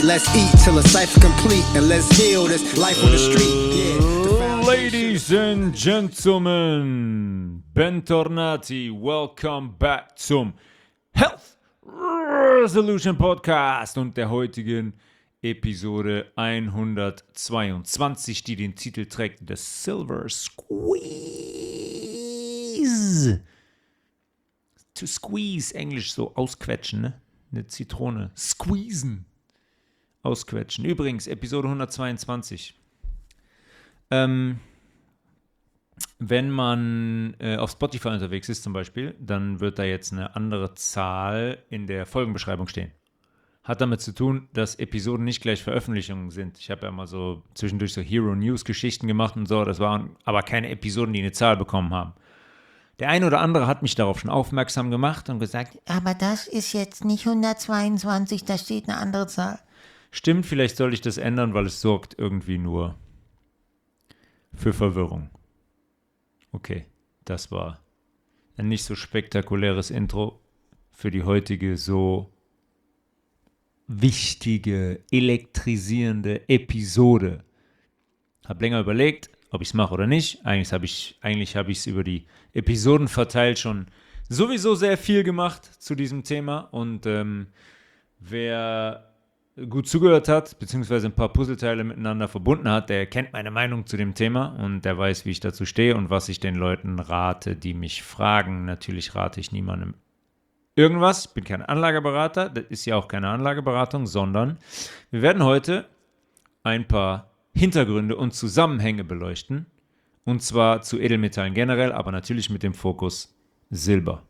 let's eat till the cipher complete and let's heal this life on the street. Yeah. Ladies and Gentlemen, Bentornati, welcome back zum Health Resolution Podcast und der heutigen Episode 122, die den Titel trägt The Silver Squeeze. To squeeze, Englisch so ausquetschen, ne? Eine Zitrone. Squeezen. Ausquetschen. Übrigens, Episode 122. Wenn man auf Spotify unterwegs ist zum Beispiel, dann wird da jetzt eine andere Zahl in der Folgenbeschreibung stehen. Hat damit zu tun, dass Episoden nicht gleich Veröffentlichungen sind. Ich habe ja mal so zwischendurch so Hero News Geschichten gemacht und so. Das waren aber keine Episoden, die eine Zahl bekommen haben. Der eine oder andere hat mich darauf schon aufmerksam gemacht und gesagt, aber das ist jetzt nicht 122, da steht eine andere Zahl. Stimmt, vielleicht soll ich das ändern, weil es sorgt irgendwie nur für Verwirrung. Okay, das war ein nicht so spektakuläres Intro für die heutige so wichtige, elektrisierende Episode. Hab länger überlegt, ob ich es mache oder nicht. Eigentlich habe ich es über die Episoden verteilt schon sowieso sehr viel gemacht zu diesem Thema. Und wer gut zugehört hat, beziehungsweise ein paar Puzzleteile miteinander verbunden hat, der kennt meine Meinung zu dem Thema und der weiß, wie ich dazu stehe und was ich den Leuten rate, die mich fragen. Natürlich rate ich niemandem irgendwas. Ich bin kein Anlageberater, das ist ja auch keine Anlageberatung, sondern wir werden heute ein paar Hintergründe und Zusammenhänge beleuchten. Und zwar zu Edelmetallen generell, aber natürlich mit dem Fokus Silber.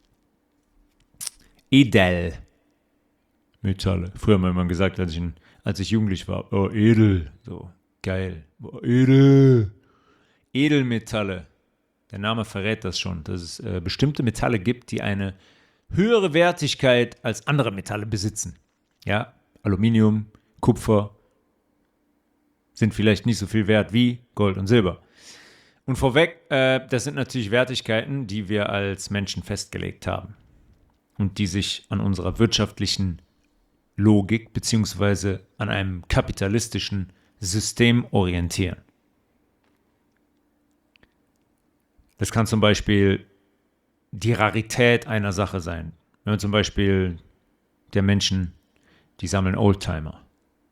Edelmetalle. Früher hat man immer gesagt, als ich jugendlich war, oh, edel, so, geil, oh, edel. Edelmetalle, der Name verrät das schon, dass es bestimmte Metalle gibt, die eine höhere Wertigkeit als andere Metalle besitzen. Ja, Aluminium, Kupfer sind vielleicht nicht so viel wert wie Gold und Silber. Und vorweg, das sind natürlich Wertigkeiten, die wir als Menschen festgelegt haben und die sich an unserer wirtschaftlichen Logik bzw. an einem kapitalistischen System orientieren. Das kann zum Beispiel die Rarität einer Sache sein. Wenn man zum Beispiel der Menschen, die sammeln Oldtimer.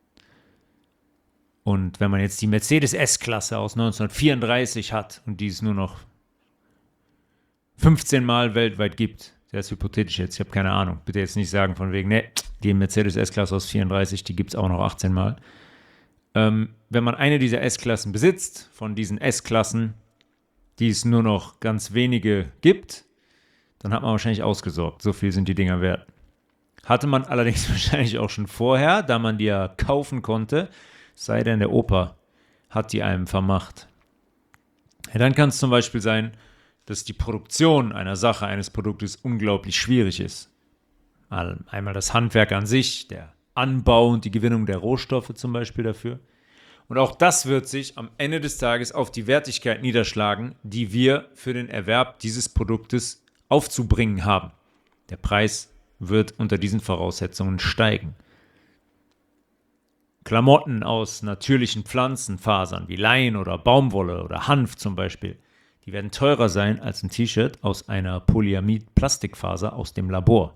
Und wenn man jetzt die Mercedes S-Klasse aus 1934 hat und die es nur noch 15 Mal weltweit gibt, das ist hypothetisch jetzt, ich habe keine Ahnung, bitte jetzt nicht sagen von wegen, ne, die Mercedes S-Klasse aus 34, die gibt es auch noch 18 Mal. Wenn man eine dieser S-Klassen besitzt, von diesen S-Klassen, die es nur noch ganz wenige gibt, dann hat man wahrscheinlich ausgesorgt. So viel sind die Dinger wert. Hatte man allerdings wahrscheinlich auch schon vorher, da man die ja kaufen konnte, sei denn der Opa hat die einem vermacht. Ja, dann kann es zum Beispiel sein, dass die Produktion einer Sache, eines Produktes unglaublich schwierig ist. Einmal das Handwerk an sich, der Anbau und die Gewinnung der Rohstoffe zum Beispiel dafür. Und auch das wird sich am Ende des Tages auf die Wertigkeit niederschlagen, die wir für den Erwerb dieses Produktes aufzubringen haben. Der Preis wird unter diesen Voraussetzungen steigen. Klamotten aus natürlichen Pflanzenfasern wie Lein oder Baumwolle oder Hanf zum Beispiel, die werden teurer sein als ein T-Shirt aus einer Polyamid-Plastikfaser aus dem Labor,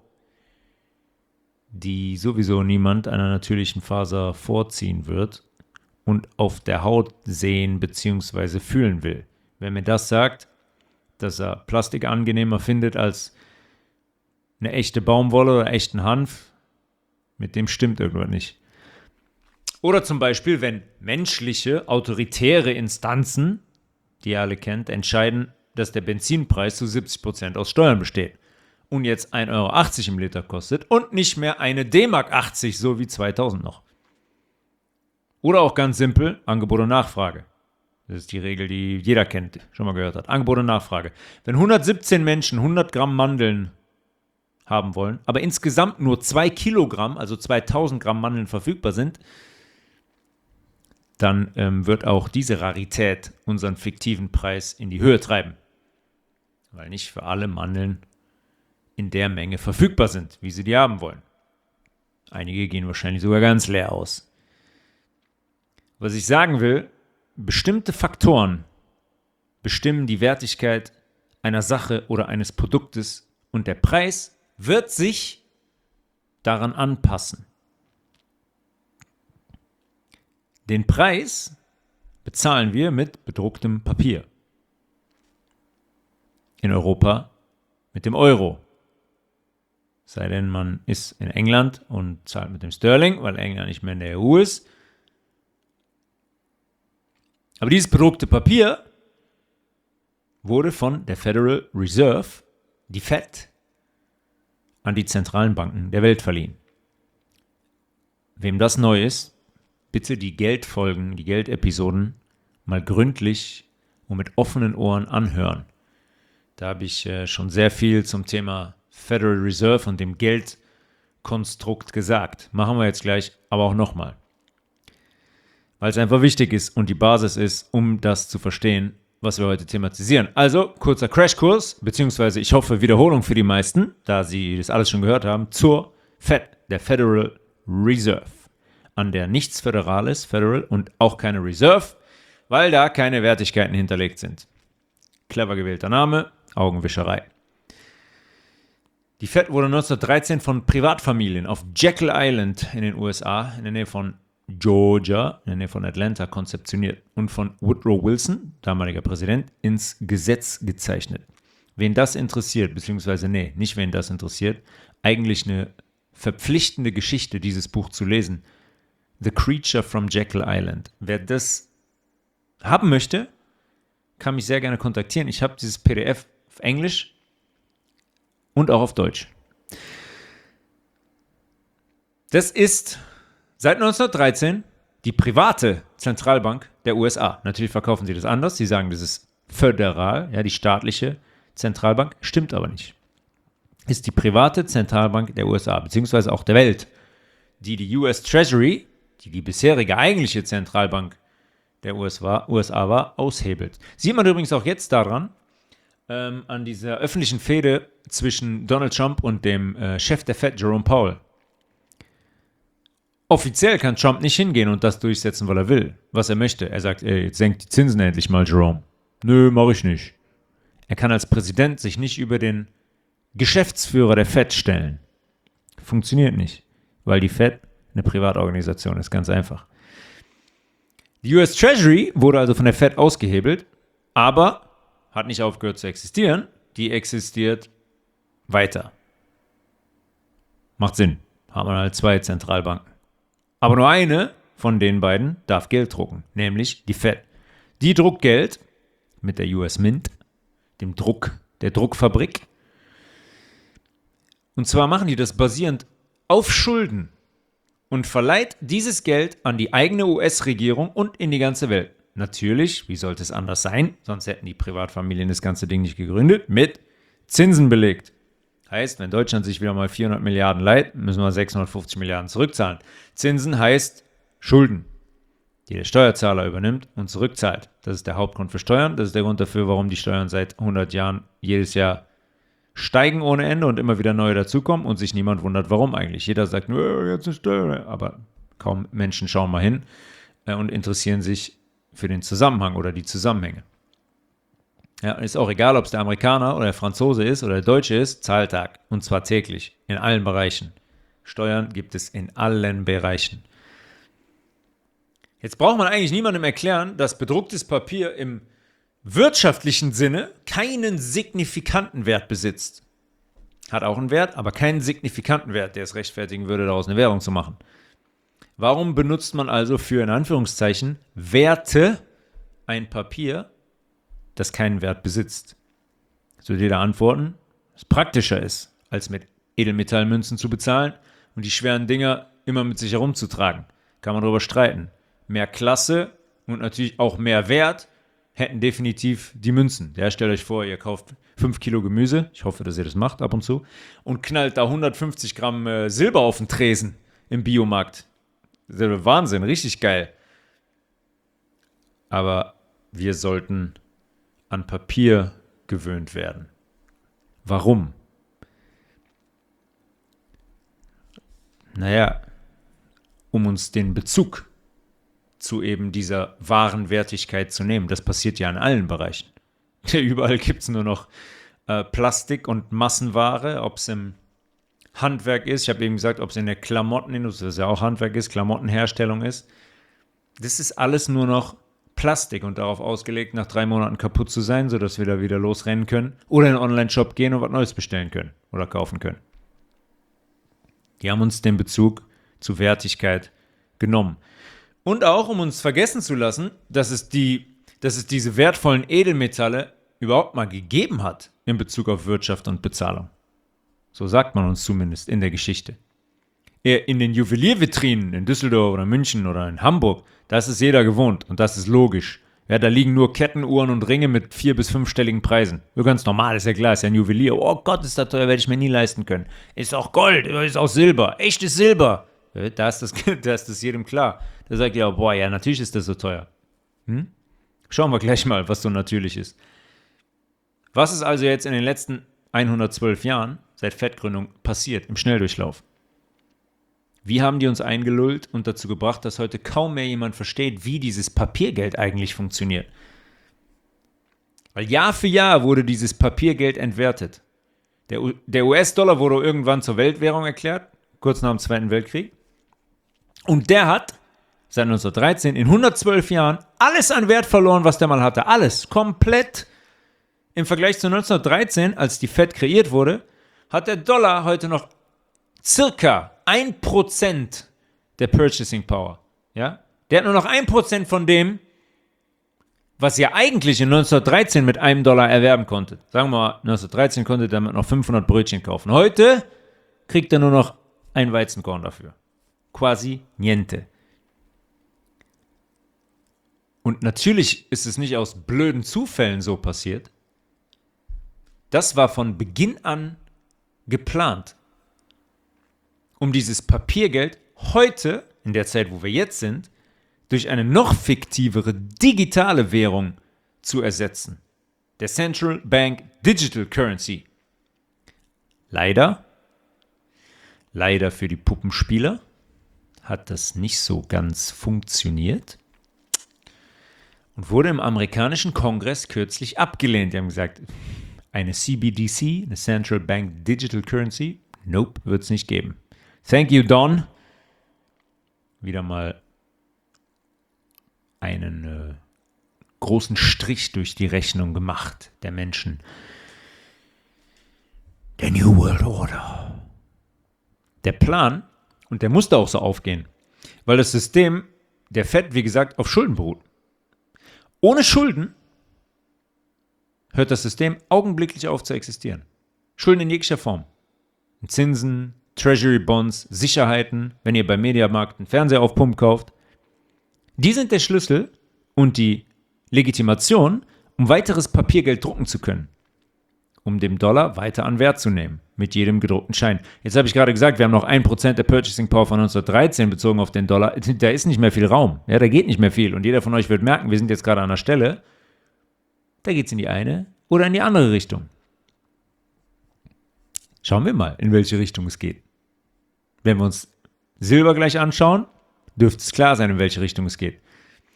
die sowieso niemand einer natürlichen Faser vorziehen wird und auf der Haut sehen bzw. fühlen will. Wer mir das sagt, dass er Plastik angenehmer findet als eine echte Baumwolle oder echten Hanf, mit dem stimmt irgendwas nicht. Oder zum Beispiel, wenn menschliche, autoritäre Instanzen, die ihr alle kennt, entscheiden, dass der Benzinpreis zu 70% aus Steuern besteht und jetzt 1,80 € im Liter kostet und nicht mehr eine D-Mark 80, so wie 2000 noch. Oder auch ganz simpel, Angebot und Nachfrage. Das ist die Regel, die jeder kennt, schon mal gehört hat. Angebot und Nachfrage. Wenn 117 Menschen 100 Gramm Mandeln haben wollen, aber insgesamt nur 2 Kilogramm, also 2000 Gramm Mandeln verfügbar sind, dann wird auch diese Rarität unseren fiktiven Preis in die Höhe treiben. Weil nicht für alle Mandeln in der Menge verfügbar sind, wie sie die haben wollen. Einige gehen wahrscheinlich sogar ganz leer aus. Was ich sagen will, bestimmte Faktoren bestimmen die Wertigkeit einer Sache oder eines Produktes und der Preis wird sich daran anpassen. Den Preis bezahlen wir mit bedrucktem Papier. In Europa mit dem Euro. Sei denn, man ist in England und zahlt mit dem Sterling, weil England nicht mehr in der EU ist. Aber dieses bedruckte Papier wurde von der Federal Reserve, die Fed, an die zentralen Banken der Welt verliehen. Wem das neu ist, bitte die Geldfolgen, die Geldepisoden mal gründlich und mit offenen Ohren anhören. Da habe ich schon sehr viel zum Thema Federal Reserve und dem Geldkonstrukt gesagt. Machen wir jetzt gleich, aber auch nochmal. Weil es einfach wichtig ist und die Basis ist, um das zu verstehen, was wir heute thematisieren. Also, kurzer Crashkurs, beziehungsweise ich hoffe Wiederholung für die meisten, da sie das alles schon gehört haben, zur Fed, der Federal Reserve, an der nichts föderal ist, Federal, und auch keine Reserve, weil da keine Wertigkeiten hinterlegt sind. Clever gewählter Name, Augenwischerei. Die Fed wurde 1913 von Privatfamilien auf Jekyll Island in den USA, in der Nähe von Georgia, in der Nähe von Atlanta, konzeptioniert und von Woodrow Wilson, damaliger Präsident, ins Gesetz gezeichnet. Wen das interessiert, beziehungsweise nicht wen das interessiert, eigentlich eine verpflichtende Geschichte, dieses Buch zu lesen. The Creature from Jekyll Island. Wer das haben möchte, kann mich sehr gerne kontaktieren. Ich habe dieses PDF auf Englisch und auch auf Deutsch. Das ist seit 1913 die private Zentralbank der USA. Natürlich verkaufen sie das anders. Sie sagen, das ist föderal, ja, die staatliche Zentralbank. Stimmt aber nicht. Ist die private Zentralbank der USA, beziehungsweise auch der Welt, die US Treasury, die bisherige eigentliche Zentralbank der USA war, aushebelt. Sieht man übrigens auch jetzt daran, an dieser öffentlichen Fehde zwischen Donald Trump und dem Chef der Fed, Jerome Powell. Offiziell kann Trump nicht hingehen und das durchsetzen, weil er will, was er möchte. Er sagt, jetzt senkt die Zinsen endlich mal, Jerome. Nö, mach ich nicht. Er kann als Präsident sich nicht über den Geschäftsführer der Fed stellen. Funktioniert nicht, weil die Fed eine Privatorganisation ist, ganz einfach. Die US Treasury wurde also von der Fed ausgehebelt, aber hat nicht aufgehört zu existieren. Die existiert weiter. Macht Sinn. Haben wir halt zwei Zentralbanken. Aber nur eine von den beiden darf Geld drucken, nämlich die Fed. Die druckt Geld mit der US Mint, dem Druck, der Druckfabrik. Und zwar machen die das basierend auf Schulden und verleiht dieses Geld an die eigene US-Regierung und in die ganze Welt. Natürlich, wie sollte es anders sein, sonst hätten die Privatfamilien das ganze Ding nicht gegründet, mit Zinsen belegt. Heißt, wenn Deutschland sich wieder mal 400 Milliarden leiht, müssen wir 650 Milliarden zurückzahlen. Zinsen heißt Schulden, die der Steuerzahler übernimmt und zurückzahlt. Das ist der Hauptgrund für Steuern. Das ist der Grund dafür, warum die Steuern seit 100 Jahren jedes Jahr steigen ohne Ende und immer wieder neue dazukommen und sich niemand wundert, warum eigentlich. Jeder sagt, jetzt ist Steuer. Aber kaum Menschen schauen mal hin und interessieren sich für den Zusammenhang oder die Zusammenhänge. Ja, ist auch egal, ob es der Amerikaner oder der Franzose ist oder der Deutsche ist, Zahltag. Und zwar täglich, in allen Bereichen. Steuern gibt es in allen Bereichen. Jetzt braucht man eigentlich niemandem erklären, dass bedrucktes Papier im wirtschaftlichen Sinne keinen signifikanten Wert besitzt. Hat auch einen Wert, aber keinen signifikanten Wert, der es rechtfertigen würde, daraus eine Währung zu machen. Warum benutzt man also für, in Anführungszeichen, Werte ein Papier, das keinen Wert besitzt? So jeder antworten, es praktischer ist, als mit Edelmetallmünzen zu bezahlen und die schweren Dinger immer mit sich herumzutragen. Kann man darüber streiten. Mehr Klasse und natürlich auch mehr Wert hätten definitiv die Münzen. Ja, stellt euch vor, ihr kauft 5 Kilo Gemüse, ich hoffe, dass ihr das macht ab und zu, und knallt da 150 Gramm Silber auf den Tresen im Biomarkt. Das ist Wahnsinn, richtig geil. Aber wir sollten an Papier gewöhnt werden. Warum? Naja, um uns den Bezug zu eben dieser wahren Wertigkeit zu nehmen. Das passiert ja in allen Bereichen. Überall gibt es nur noch Plastik und Massenware, ob es im Handwerk ist. Ich habe eben gesagt, ob es in der Klamottenindustrie, das ja auch Handwerk ist, Klamottenherstellung ist. Das ist alles nur noch Plastik und darauf ausgelegt, nach 3 Monaten kaputt zu sein, sodass wir da wieder losrennen können oder in einen Online-Shop gehen und was Neues bestellen können oder kaufen können. Die haben uns den Bezug zu Wertigkeit genommen. Und auch, um uns vergessen zu lassen, dass es diese wertvollen Edelmetalle überhaupt mal gegeben hat in Bezug auf Wirtschaft und Bezahlung. So sagt man uns zumindest in der Geschichte. In den Juweliervitrinen in Düsseldorf oder München oder in Hamburg, da ist es jeder gewohnt und das ist logisch. Ja, da liegen nur Kettenuhren und Ringe mit 4- bis 5-stelligen Preisen. So ganz normal, ist ja klar, ist ja ein Juwelier. Oh Gott, ist das teuer, werde ich mir nie leisten können. Ist auch Gold, ist auch Silber, echtes Silber. Da ist das jedem klar. Da sagt ihr, boah, ja, natürlich ist das so teuer. Schauen wir gleich mal, was so natürlich ist. Was ist also jetzt in den letzten 112 Jahren seit FED-Gründung passiert im Schnelldurchlauf? Wie haben die uns eingelullt und dazu gebracht, dass heute kaum mehr jemand versteht, wie dieses Papiergeld eigentlich funktioniert? Weil Jahr für Jahr wurde dieses Papiergeld entwertet. Der US-Dollar wurde irgendwann zur Weltwährung erklärt, kurz nach dem Zweiten Weltkrieg. Und der hat seit 1913 in 112 Jahren alles an Wert verloren, was der mal hatte. Alles, komplett. Im Vergleich zu 1913, als die Fed kreiert wurde, hat der Dollar heute noch circa 1% der Purchasing Power. Ja? Der hat nur noch 1% von dem, was ihr eigentlich in 1913 mit $1 erwerben konntet. Sagen wir mal, 1913 konntet ihr damit noch 500 Brötchen kaufen. Heute kriegt er nur noch ein Weizenkorn dafür. Quasi niente. Und natürlich ist es nicht aus blöden Zufällen so passiert. Das war von Beginn an geplant, um dieses Papiergeld heute, in der Zeit, wo wir jetzt sind, durch eine noch fiktivere digitale Währung zu ersetzen. Der Central Bank Digital Currency. Leider für die Puppenspieler hat das nicht so ganz funktioniert und wurde im amerikanischen Kongress kürzlich abgelehnt. Die haben gesagt, eine CBDC, eine Central Bank Digital Currency, nope, wird es nicht geben. Thank you, Don. Wieder mal einen großen Strich durch die Rechnung gemacht der Menschen. Der New World Order. Der Plan, und der musste auch so aufgehen, weil das System der Fed, wie gesagt, auf Schulden beruht. Ohne Schulden hört das System augenblicklich auf zu existieren. Schulden in jeglicher Form. Zinsen, Treasury Bonds, Sicherheiten, wenn ihr beim Mediamarkt einen Fernseher auf Pump kauft. Die sind der Schlüssel und die Legitimation, um weiteres Papiergeld drucken zu können. Um dem Dollar weiter an Wert zu nehmen, mit jedem gedruckten Schein. Jetzt habe ich gerade gesagt, wir haben noch 1% der Purchasing Power von 1913 bezogen auf den Dollar. Da ist nicht mehr viel Raum. Ja, da geht nicht mehr viel. Und jeder von euch wird merken, wir sind jetzt gerade an einer Stelle, da geht es in die eine oder in die andere Richtung. Schauen wir mal, in welche Richtung es geht. Wenn wir uns Silber gleich anschauen, dürfte es klar sein, in welche Richtung es geht.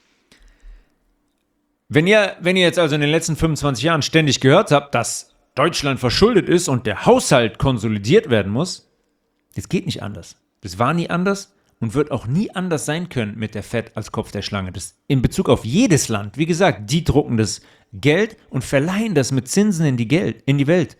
Wenn ihr jetzt also in den letzten 25 Jahren ständig gehört habt, dass Deutschland verschuldet ist und der Haushalt konsolidiert werden muss, das geht nicht anders. Das war nie anders und wird auch nie anders sein können mit der Fed als Kopf der Schlange. Das in Bezug auf jedes Land, wie gesagt, die drucken das Geld und verleihen das mit Zinsen in die Welt.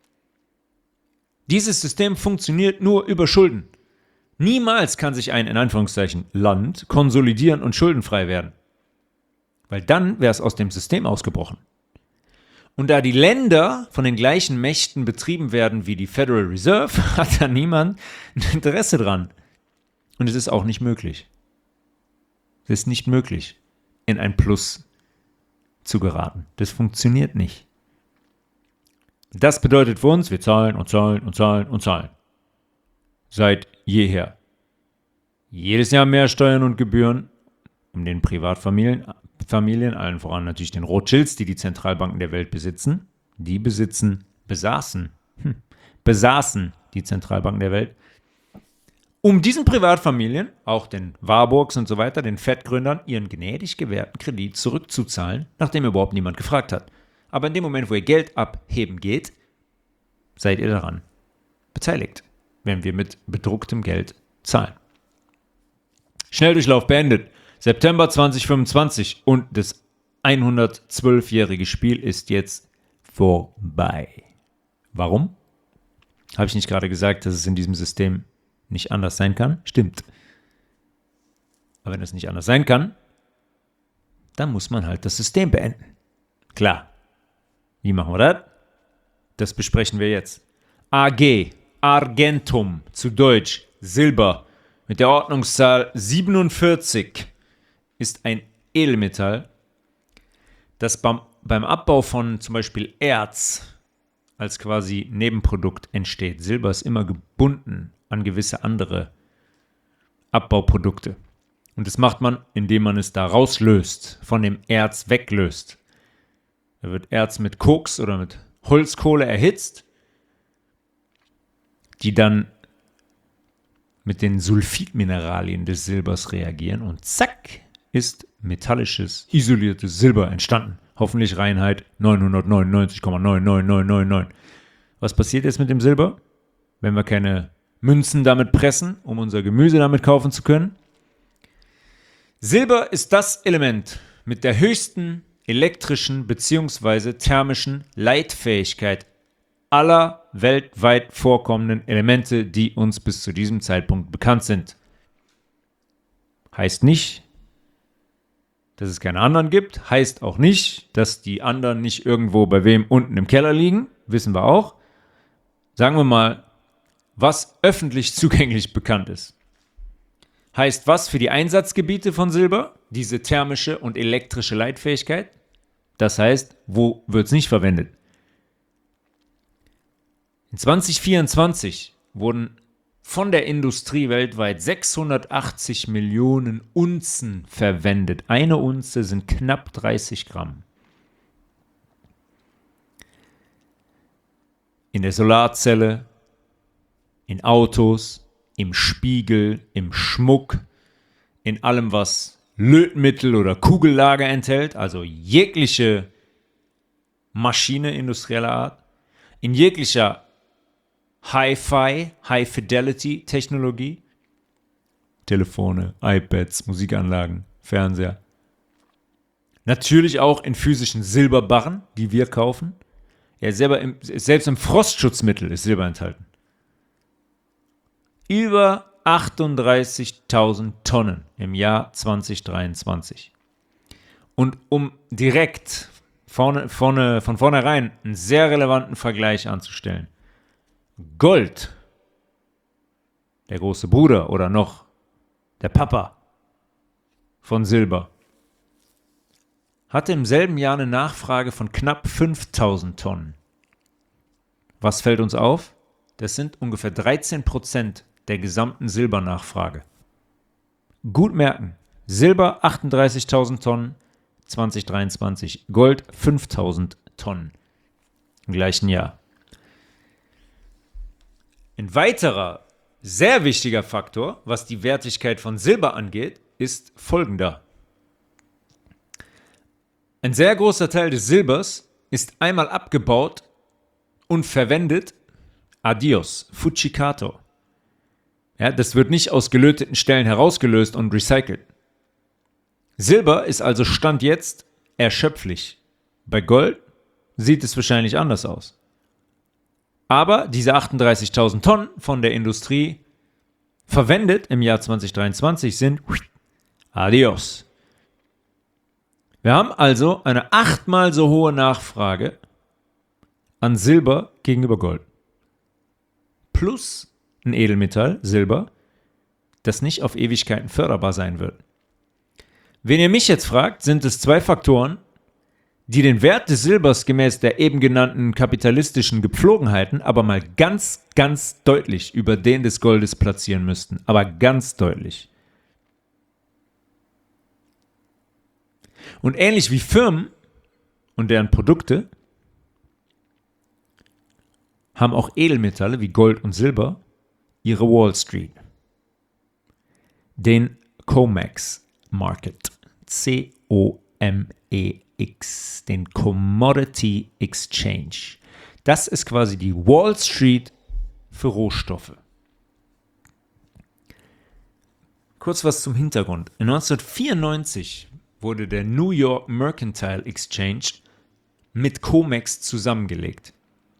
Dieses System funktioniert nur über Schulden. Niemals kann sich ein, in Anführungszeichen, Land konsolidieren und schuldenfrei werden. Weil dann wäre es aus dem System ausgebrochen. Und da die Länder von den gleichen Mächten betrieben werden wie die Federal Reserve, hat da niemand ein Interesse dran. Und es ist auch nicht möglich. Es ist nicht möglich, in ein Plus zu geraten. Das funktioniert nicht. Das bedeutet für uns, wir zahlen und zahlen und zahlen und zahlen. Seit jeher. Jedes Jahr mehr Steuern und Gebühren, um den Privatfamilien, allen voran natürlich den Rothschilds, die Zentralbanken der Welt besitzen. Die besaßen die Zentralbanken der Welt. um diesen Privatfamilien, auch den Warburgs und so weiter, den Fettgründern, ihren gnädig gewährten Kredit zurückzuzahlen, nachdem überhaupt niemand gefragt hat. Aber in dem Moment, wo ihr Geld abheben geht, seid ihr daran beteiligt, wenn wir mit bedrucktem Geld zahlen. Schnelldurchlauf beendet. September 2025 und das 112-jährige Spiel ist jetzt vorbei. Warum? Habe ich nicht gerade gesagt, dass es in diesem System nicht anders sein kann? Stimmt. Aber wenn es nicht anders sein kann, dann muss man halt das System beenden. Klar. Wie machen wir das? Das besprechen wir jetzt. AG, Argentum, zu Deutsch Silber, mit der Ordnungszahl 47, ist ein Edelmetall, das beim Abbau von zum Beispiel Erz als quasi Nebenprodukt entsteht. Silber ist immer gebunden an gewisse andere Abbauprodukte. Und das macht man, indem man es da rauslöst, von dem Erz weglöst. Da wird Erz mit Koks oder mit Holzkohle erhitzt, die dann mit den Sulfidmineralien des Silbers reagieren und zack, ist metallisches, isoliertes Silber entstanden. Hoffentlich Reinheit 999,99999. Was passiert jetzt mit dem Silber, wenn wir keine Münzen damit pressen, um unser Gemüse damit kaufen zu können? Silber ist das Element mit der höchsten elektrischen bzw. thermischen Leitfähigkeit aller weltweit vorkommenden Elemente, die uns bis zu diesem Zeitpunkt bekannt sind. Heißt nicht, dass es keine anderen gibt, heißt auch nicht, dass die anderen nicht irgendwo bei wem unten im Keller liegen, wissen wir auch. Sagen wir mal, was öffentlich zugänglich bekannt ist. Heißt was für die Einsatzgebiete von Silber? Diese thermische und elektrische Leitfähigkeit. Das heißt, wo wird es nicht verwendet? In 2024 wurden von der Industrie weltweit 680 Millionen Unzen verwendet. Eine Unze sind knapp 30 Gramm. In der Solarzelle, in Autos, im Spiegel, im Schmuck, in allem, was Lötmittel oder Kugellager enthält, also jegliche Maschine industrieller Art, in jeglicher Hi-Fi, High-Fidelity-Technologie, Telefone, iPads, Musikanlagen, Fernseher. Natürlich auch in physischen Silberbarren, die wir kaufen. Ja, selbst im Frostschutzmittel ist Silber enthalten. Über 38.000 Tonnen im Jahr 2023. Und um direkt von vornherein einen sehr relevanten Vergleich anzustellen, Gold, der große Bruder oder noch der Papa von Silber, hatte im selben Jahr eine Nachfrage von knapp 5.000 Tonnen. Was fällt uns auf? Das sind ungefähr 13% der gesamten Silbernachfrage. Gut merken, Silber 38.000 Tonnen 2023, Gold 5.000 Tonnen im gleichen Jahr. Ein weiterer sehr wichtiger Faktor, was die Wertigkeit von Silber angeht, ist folgender. Ein sehr großer Teil des Silbers ist einmal abgebaut und verwendet, adios, Fucikato. Ja, das wird nicht aus gelöteten Stellen herausgelöst und recycelt. Silber ist also Stand jetzt erschöpflich. Bei Gold sieht es wahrscheinlich anders aus. Aber diese 38.000 Tonnen von der Industrie verwendet im Jahr 2023 sind adios. Wir haben also eine 8-mal so hohe Nachfrage an Silber gegenüber Gold. Plus ein Edelmetall, Silber, das nicht auf Ewigkeiten förderbar sein wird. Wenn ihr mich jetzt fragt, sind es 2 Faktoren, die den Wert des Silbers gemäß der eben genannten kapitalistischen Gepflogenheiten aber mal ganz, ganz deutlich über den des Goldes platzieren müssten. Aber ganz deutlich. Und ähnlich wie Firmen und deren Produkte haben auch Edelmetalle wie Gold und Silber ihre Wall Street. den COMEX Market. C-O-M-E-X, den Commodity Exchange. Das ist quasi die Wall Street für Rohstoffe. Kurz was zum Hintergrund. 1994 wurde der New York Mercantile Exchange mit COMEX zusammengelegt.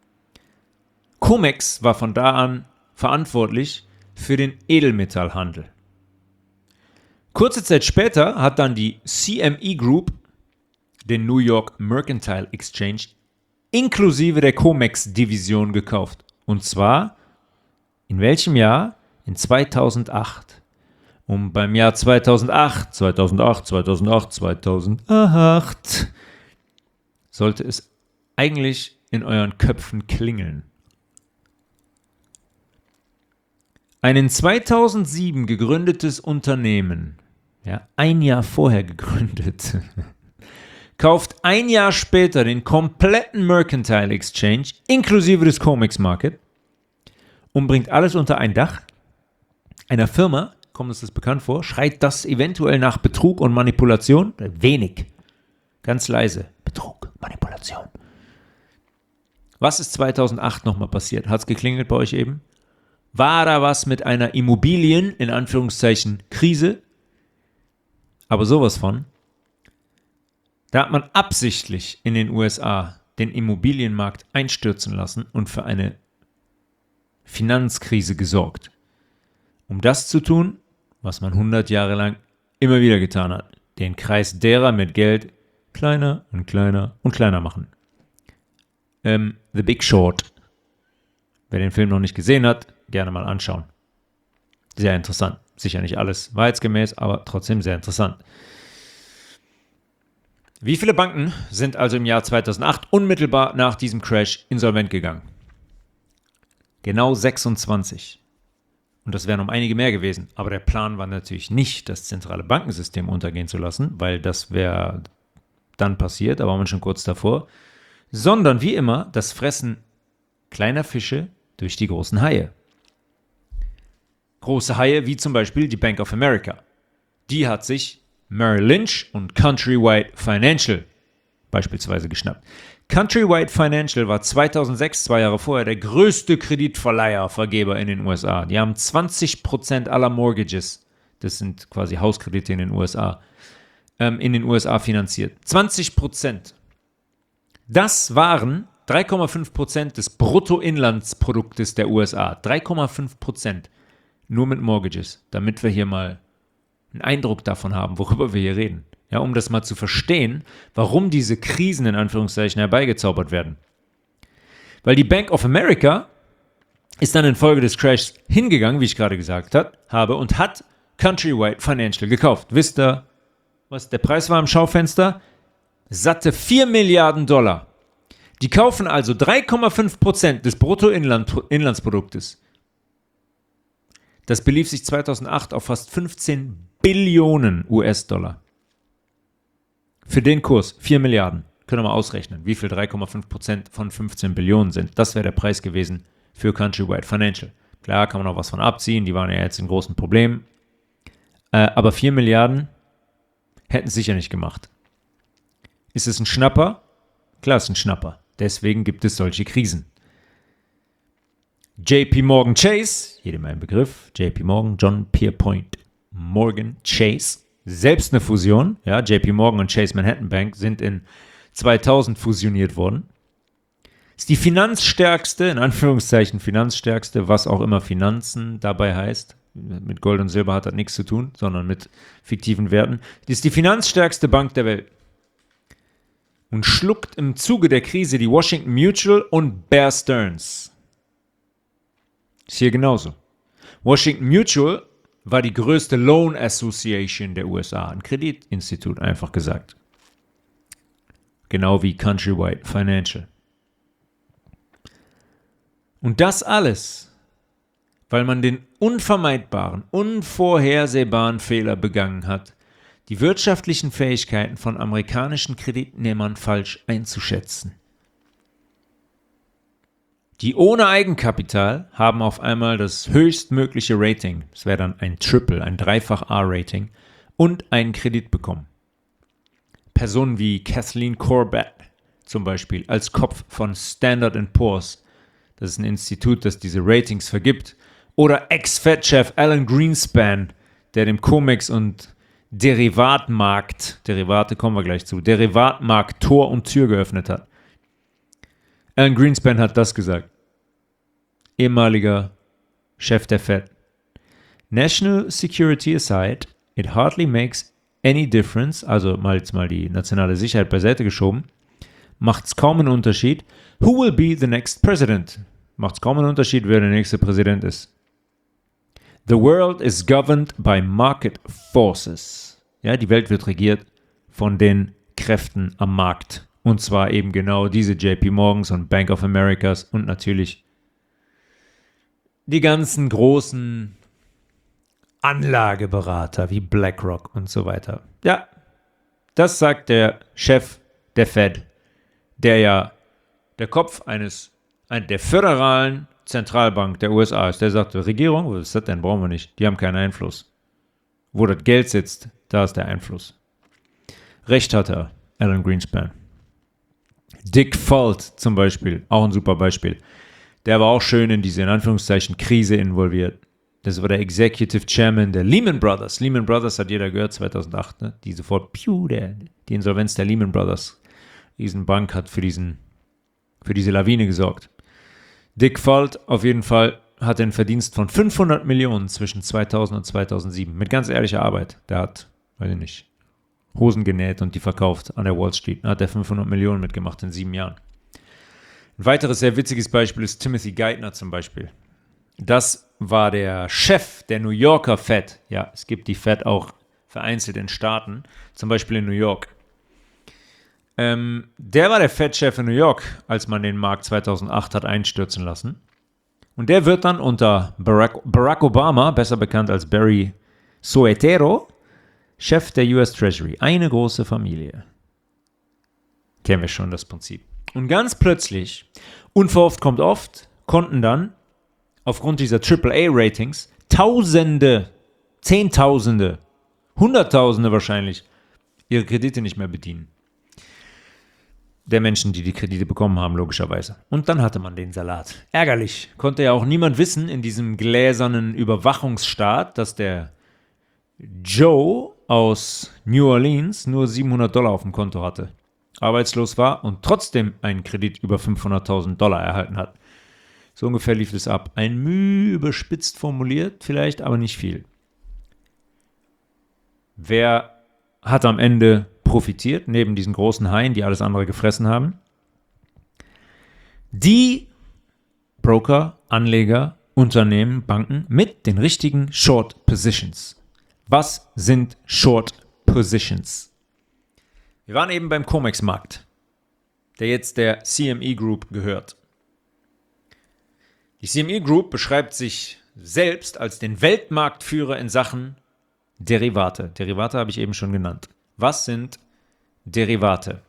COMEX war von da an verantwortlich für den Edelmetallhandel. Kurze Zeit später hat dann die CME Group den New York Mercantile Exchange inklusive der COMEX-Division gekauft. Und zwar in welchem Jahr? In 2008. Und beim Jahr 2008 sollte es eigentlich in euren Köpfen klingeln. Ein in 2007 gegründetes Unternehmen, ja, ein Jahr vorher gegründet, kauft ein Jahr später den kompletten Mercantile Exchange inklusive des COMEX Market und bringt alles unter ein Dach. Einer Firma, kommt uns das bekannt vor, schreit das eventuell nach Betrug und Manipulation? Wenig. Ganz leise. Betrug, Manipulation. Was ist 2008 nochmal passiert? Hat es geklingelt bei euch eben? War da was mit einer Immobilien, in Anführungszeichen, Krise? Aber sowas von. Da hat man absichtlich in den USA den Immobilienmarkt einstürzen lassen und für eine Finanzkrise gesorgt. Um das zu tun, was man 100 Jahre lang immer wieder getan hat. Den Kreis derer mit Geld kleiner und kleiner und kleiner machen. The Big Short. Wer den Film noch nicht gesehen hat, gerne mal anschauen. Sehr interessant. Sicher nicht alles wahrheitsgemäß, aber trotzdem sehr interessant. Wie viele Banken sind also im Jahr 2008 unmittelbar nach diesem Crash insolvent gegangen? Genau 26. Und das wären um einige mehr gewesen. Aber der Plan war natürlich nicht, das zentrale Bankensystem untergehen zu lassen, weil das wäre dann passiert, da waren wir schon kurz davor, sondern wie immer das Fressen kleiner Fische durch die großen Haie. Große Haie wie zum Beispiel die Bank of America. Die hat sich Merrill Lynch und Countrywide Financial beispielsweise geschnappt. Countrywide Financial war 2006, 2 Jahre vorher, der größte Kreditverleiher-Vergeber in den USA. Die haben 20% aller Mortgages, das sind quasi Hauskredite in den USA finanziert. 20%. Das waren 3,5% des Bruttoinlandsproduktes der USA. 3,5%. Nur mit Mortgages, damit wir hier mal einen Eindruck davon haben, worüber wir hier reden. Ja, um das mal zu verstehen, warum diese Krisen in Anführungszeichen herbeigezaubert werden. Weil die Bank of America ist dann infolge des Crashs hingegangen, wie ich gerade gesagt habe, und hat Countrywide Financial gekauft. Wisst ihr, was der Preis war im Schaufenster? Satte $4 Milliarden. Die kaufen also 3,5% des Bruttoinlandsproduktes. Das belief sich 2008 auf fast 15 Billionen US-Dollar. Für den Kurs 4 Milliarden. Können wir mal ausrechnen, wie viel 3,5% von 15 Billionen sind. Das wäre der Preis gewesen für Countrywide Financial. Klar, kann man auch was von abziehen, die waren ja jetzt in großen Problemen. Aber 4 Milliarden hätten es sicher nicht gemacht. Ist es ein Schnapper? Klar, es ist ein Schnapper. Deswegen gibt es solche Krisen. JP Morgan Chase, jedem ein Begriff, JP Morgan, John Pierpont Morgan Chase, selbst eine Fusion, ja, JP Morgan und Chase Manhattan Bank sind in 2000 fusioniert worden. Ist die finanzstärkste, in Anführungszeichen finanzstärkste, was auch immer Finanzen dabei heißt. Mit Gold und Silber hat das nichts zu tun, sondern mit fiktiven Werten. Die ist die finanzstärkste Bank der Welt. Und schluckt im Zuge der Krise die Washington Mutual und Bear Stearns. Ist hier genauso. Washington Mutual war die größte Loan Association der USA, ein Kreditinstitut, einfach gesagt. Genau wie Countrywide Financial. Und das alles, weil man den unvermeidbaren, unvorhersehbaren Fehler begangen hat, die wirtschaftlichen Fähigkeiten von amerikanischen Kreditnehmern falsch einzuschätzen. Die ohne Eigenkapital haben auf einmal das höchstmögliche Rating. Das wäre dann ein Triple, ein Dreifach-A-Rating und einen Kredit bekommen. Personen wie Kathleen Corbett zum Beispiel als Kopf von Standard & Poor's. Das ist ein Institut, das diese Ratings vergibt. Oder Ex-Fed-Chef Alan Greenspan, der dem Comex- und Derivatmarkt, Derivate kommen wir gleich zu, Derivatmarkt Tor und Tür geöffnet hat. Alan Greenspan hat das gesagt. Ehemaliger Chef der Fed. National security aside, it hardly makes any difference, also jetzt mal die nationale Sicherheit beiseite geschoben, macht es kaum einen Unterschied, who will be the next president? Macht es kaum einen Unterschied, wer der nächste Präsident ist. The world is governed by market forces. Ja, die Welt wird regiert von den Kräften am Markt. Und zwar eben genau diese JP Morgans und Bank of Americas und natürlich die ganzen großen Anlageberater wie BlackRock und so weiter. Ja, das sagt der Chef der Fed, der ja der Kopf der föderalen Zentralbank der USA ist. Der sagt, Regierung, was ist das denn, brauchen wir nicht. Die haben keinen Einfluss. Wo das Geld sitzt, da ist der Einfluss. Recht hat er, Alan Greenspan. Dick Fuld zum Beispiel, auch ein super Beispiel. Der war auch schön in diese, in Anführungszeichen, Krise involviert. Das war der Executive Chairman der Lehman Brothers. Lehman Brothers hat jeder gehört, 2008, ne? Die sofort, die Insolvenz der Lehman Brothers. Diesen Bank hat für diese Lawine gesorgt. Dick Fuld auf jeden Fall hat den Verdienst von 500 Millionen zwischen 2000 und 2007. Mit ganz ehrlicher Arbeit. Der hat, weiß ich nicht, Hosen genäht und die verkauft an der Wall Street. Da hat er 500 Millionen mitgemacht in 7 Jahren. Ein weiteres sehr witziges Beispiel ist Timothy Geithner zum Beispiel. Das war der Chef der New Yorker Fed. Ja, es gibt die Fed auch vereinzelt in Staaten, zum Beispiel in New York. Der war der Fed-Chef in New York, als man den Markt 2008 hat einstürzen lassen. Und der wird dann unter Barack Obama, besser bekannt als Barry Soetoro, Chef der US Treasury. Eine große Familie. Kennen wir schon das Prinzip. Und ganz plötzlich, unverhofft kommt oft, konnten dann aufgrund dieser AAA-Ratings Tausende, Zehntausende, Hunderttausende wahrscheinlich ihre Kredite nicht mehr bedienen. Der Menschen, die die Kredite bekommen haben, logischerweise. Und dann hatte man den Salat. Ärgerlich. Konnte ja auch niemand wissen in diesem gläsernen Überwachungsstaat, dass der Joe aus New Orleans nur $700 auf dem Konto hatte, arbeitslos war und trotzdem einen Kredit über $500.000 erhalten hat. So ungefähr lief es ab. Ein Mühe überspitzt formuliert, vielleicht, aber nicht viel. Wer hat am Ende profitiert, neben diesen großen Haien, die alles andere gefressen haben? Die Broker, Anleger, Unternehmen, Banken mit den richtigen Short Positions. Was sind Short Positions? Wir waren eben beim Comex-Markt, der jetzt der CME Group gehört. Die CME Group beschreibt sich selbst als den Weltmarktführer in Sachen Derivate. Derivate habe ich eben schon genannt. Was sind Derivate?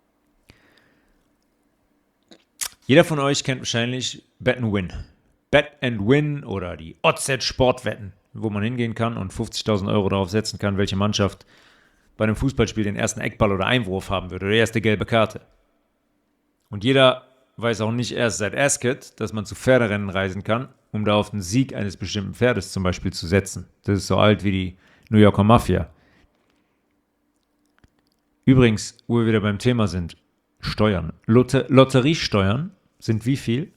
Jeder von euch kennt wahrscheinlich Bet and Win. Bet and Win oder die OZ-Sportwetten, wo man hingehen kann und 50.000 Euro darauf setzen kann, welche Mannschaft bei einem Fußballspiel den ersten Eckball oder Einwurf haben würde oder die erste gelbe Karte. Und jeder weiß auch nicht erst seit Ascot, dass man zu Pferderennen reisen kann, um da auf den Sieg eines bestimmten Pferdes zum Beispiel zu setzen. Das ist so alt wie die New Yorker Mafia. Übrigens, wo wir wieder beim Thema sind, Steuern. Lotteriesteuern sind wie viel?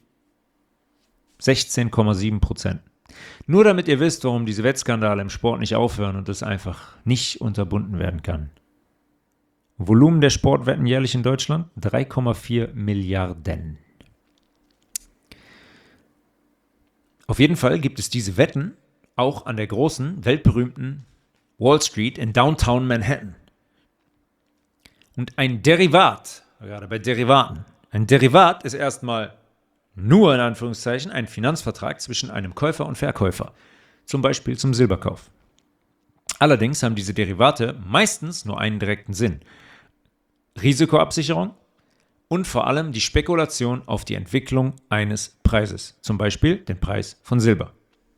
16,7%. Nur damit ihr wisst, warum diese Wettskandale im Sport nicht aufhören und das einfach nicht unterbunden werden kann. Volumen der Sportwetten jährlich in Deutschland? 3,4 Milliarden. Auf jeden Fall gibt es diese Wetten auch an der großen, weltberühmten Wall Street in Downtown Manhattan. Und ein Derivat, gerade bei Derivaten, ein Derivat ist erstmal nur in Anführungszeichen ein Finanzvertrag zwischen einem Käufer und Verkäufer, zum Beispiel zum Silberkauf. Allerdings haben diese Derivate meistens nur einen direkten Sinn. Risikoabsicherung und vor allem die Spekulation auf die Entwicklung eines Preises, zum Beispiel den Preis von Silber.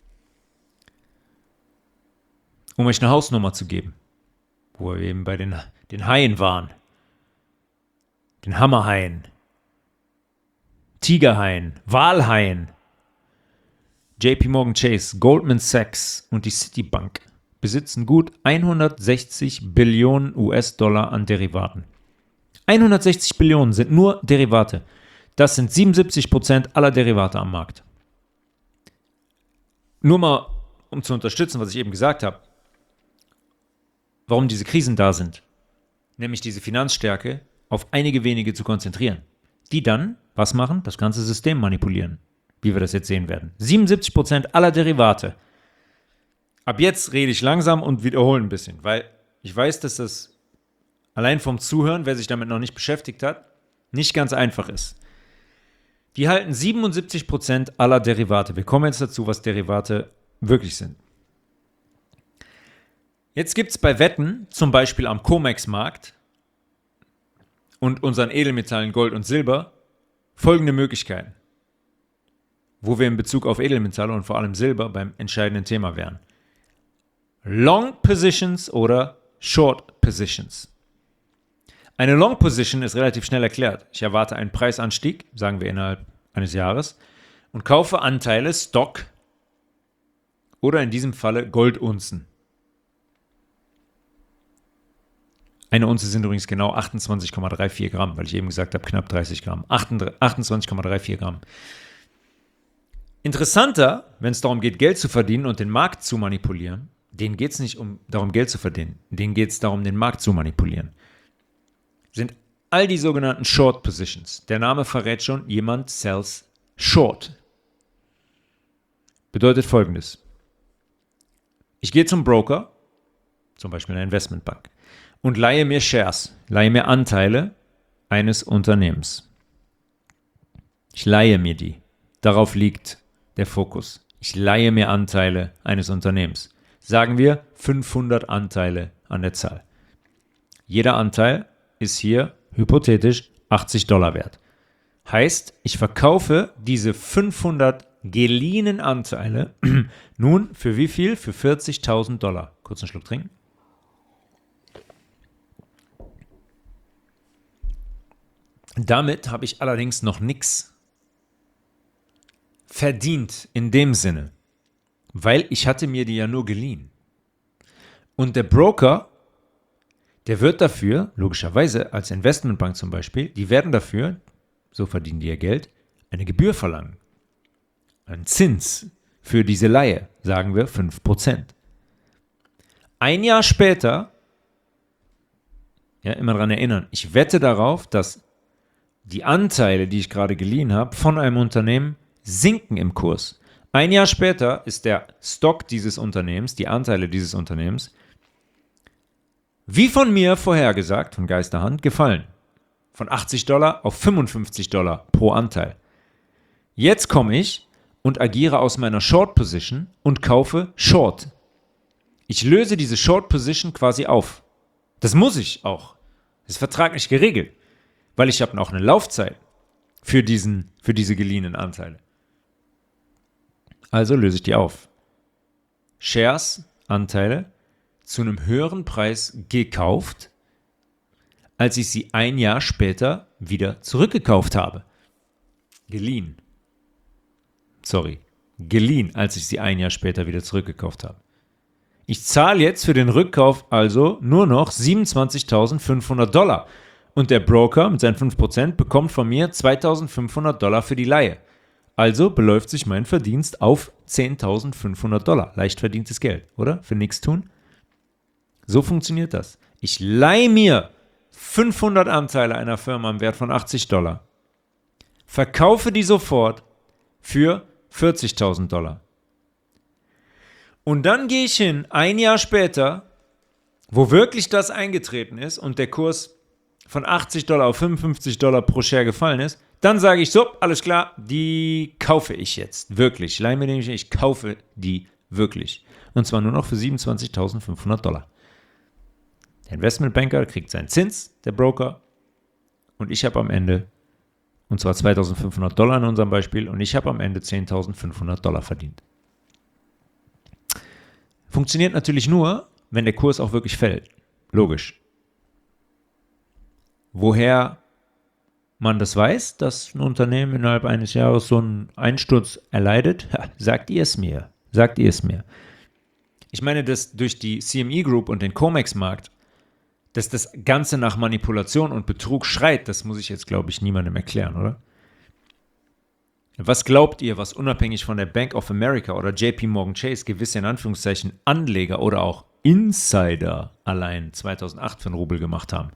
Um euch eine Hausnummer zu geben, wo wir eben bei den Haien waren, den Hammerhaien, Tigerhaien, Walhaien, JP Morgan Chase, Goldman Sachs und die Citibank besitzen gut 160 Billionen US-Dollar an Derivaten. 160 Billionen sind nur Derivate. Das sind 77% aller Derivate am Markt. Nur mal, um zu unterstützen, was ich eben gesagt habe, warum diese Krisen da sind, nämlich diese Finanzstärke auf einige wenige zu konzentrieren, die dann, was machen? Das ganze System manipulieren, wie wir das jetzt sehen werden. 77% aller Derivate. Ab jetzt rede ich langsam und wiederhole ein bisschen, weil ich weiß, dass das allein vom Zuhören, wer sich damit noch nicht beschäftigt hat, nicht ganz einfach ist. Die halten 77% aller Derivate. Wir kommen jetzt dazu, was Derivate wirklich sind. Jetzt gibt es bei Wetten, zum Beispiel am COMEX-Markt und unseren Edelmetallen Gold und Silber, folgende Möglichkeiten, wo wir in Bezug auf Edelmetalle und vor allem Silber beim entscheidenden Thema wären. Long Positions oder Short Positions. Eine Long Position ist relativ schnell erklärt. Ich erwarte einen Preisanstieg, sagen wir innerhalb eines Jahres, und kaufe Anteile, Stock oder in diesem Falle Goldunzen. Eine Unze sind übrigens genau 28,34 Gramm, weil ich eben gesagt habe, knapp 30 Gramm. 28,34 Gramm. Interessanter, wenn es darum geht, Geld zu verdienen und den Markt zu manipulieren, denen geht es nicht darum, Geld zu verdienen. Denen geht es darum, den Markt zu manipulieren. Sind all die sogenannten Short Positions. Der Name verrät schon, jemand sells short. Bedeutet Folgendes. Ich gehe zum Broker, zum Beispiel eine Investmentbank, und leihe mir Shares, leihe mir Anteile eines Unternehmens. Ich leihe mir die. Darauf liegt der Fokus. Ich leihe mir Anteile eines Unternehmens. Sagen wir 500 Anteile an der Zahl. Jeder Anteil ist hier hypothetisch $80 wert. Heißt, ich verkaufe diese 500 geliehenen Anteile nun für wie viel? Für $40.000. Kurz einen Schluck trinken. Damit habe ich allerdings noch nichts verdient in dem Sinne, weil ich hatte mir die ja nur geliehen. Und der Broker, der wird dafür, logischerweise als Investmentbank zum Beispiel, die werden dafür, so verdienen die ihr Geld, eine Gebühr verlangen. Einen Zins für diese Leihe, sagen wir 5%. Ein Jahr später, ja, immer daran erinnern, ich wette darauf, dass die Anteile, die ich gerade geliehen habe, von einem Unternehmen sinken im Kurs. Ein Jahr später ist der Stock dieses Unternehmens, die Anteile dieses Unternehmens, wie von mir vorhergesagt, von Geisterhand, gefallen. Von $80 auf $55 pro Anteil. Jetzt komme ich und agiere aus meiner Short Position und kaufe Short. Ich löse diese Short Position quasi auf. Das muss ich auch. Das ist vertraglich geregelt, weil ich habe noch eine Laufzeit für diese geliehenen Anteile. Also löse ich die auf. Shares, Anteile, zu einem höheren Preis gekauft, als ich sie ein Jahr später wieder zurückgekauft habe. Geliehen, als ich sie ein Jahr später wieder zurückgekauft habe. Ich zahle jetzt für den Rückkauf also nur noch $27.500 und der Broker mit seinen 5% bekommt von mir $2.500 für die Leihe. Also beläuft sich mein Verdienst auf $10.500. Leicht verdientes Geld, oder? Für nichts tun. So funktioniert das. Ich leihe mir 500 Anteile einer Firma im Wert von $80, verkaufe die sofort für $40.000. Und dann gehe ich hin, ein Jahr später, wo wirklich das eingetreten ist und der Kurs von $80 auf $55 pro Share gefallen ist, dann sage ich, so, alles klar, die kaufe ich jetzt wirklich. Leih mir nämlich, ich kaufe die wirklich. Und zwar nur noch für $27.500. Der Investmentbanker kriegt seinen Zins, der Broker, und ich habe am Ende Und zwar $2.500 in unserem Beispiel. Und ich habe am Ende $10.500 verdient. Funktioniert natürlich nur, wenn der Kurs auch wirklich fällt. Logisch. Woher man das weiß, dass ein Unternehmen innerhalb eines Jahres so einen Einsturz erleidet, sagt ihr es mir. Sagt ihr es mir. Ich meine, dass durch die CME Group und den COMEX-Markt, dass das Ganze nach Manipulation und Betrug schreit, das muss ich jetzt, glaube ich, niemandem erklären, oder? Was glaubt ihr, was unabhängig von der Bank of America oder JP Morgan Chase gewisse in Anführungszeichen Anleger oder auch Insider allein 2008 für einen Rubel gemacht haben?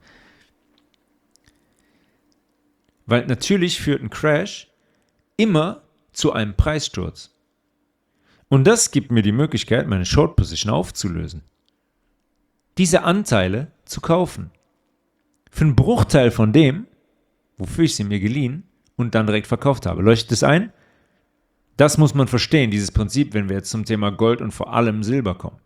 Weil natürlich führt ein Crash immer zu einem Preissturz. Und das gibt mir die Möglichkeit, meine Short Position aufzulösen. Diese Anteile zu kaufen. Für einen Bruchteil von dem, wofür ich sie mir geliehen und dann direkt verkauft habe. Leuchtet es ein? Das muss man verstehen, dieses Prinzip, wenn wir jetzt zum Thema Gold und vor allem Silber kommen.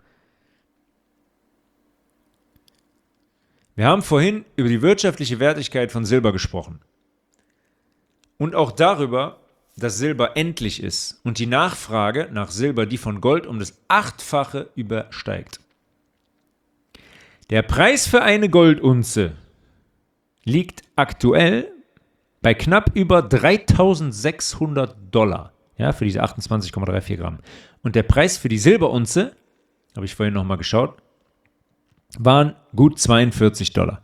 Wir haben vorhin über die wirtschaftliche Wertigkeit von Silber gesprochen. Und auch darüber, dass Silber endlich ist und die Nachfrage nach Silber die von Gold um das 8-fache übersteigt. Der Preis für eine Goldunze liegt aktuell bei knapp über $3.600, ja, für diese 28,34 Gramm. Und der Preis für die Silberunze, habe ich vorhin nochmal geschaut, waren gut $42.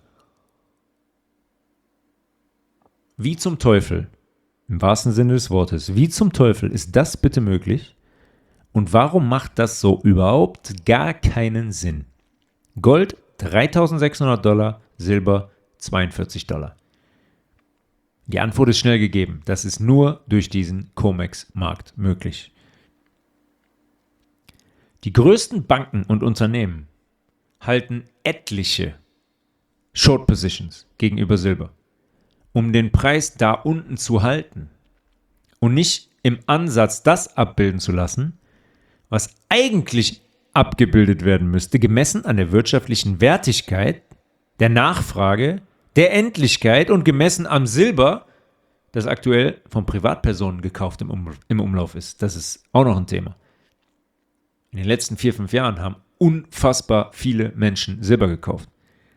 Wie zum Teufel, im wahrsten Sinne des Wortes, wie zum Teufel ist das bitte möglich? Und warum macht das so überhaupt gar keinen Sinn? Gold $3.600, Silber $42. Die Antwort ist schnell gegeben. Das ist nur durch diesen COMEX-Markt möglich. Die größten Banken und Unternehmen halten etliche Short Positions gegenüber Silber, um den Preis da unten zu halten und nicht im Ansatz das abbilden zu lassen, was eigentlich abgebildet werden müsste, gemessen an der wirtschaftlichen Wertigkeit, der Nachfrage, der Endlichkeit und gemessen am Silber, das aktuell von Privatpersonen gekauft im Umlauf ist. Das ist auch noch ein Thema. In den letzten 4-5 Jahren haben unfassbar viele Menschen Silber gekauft.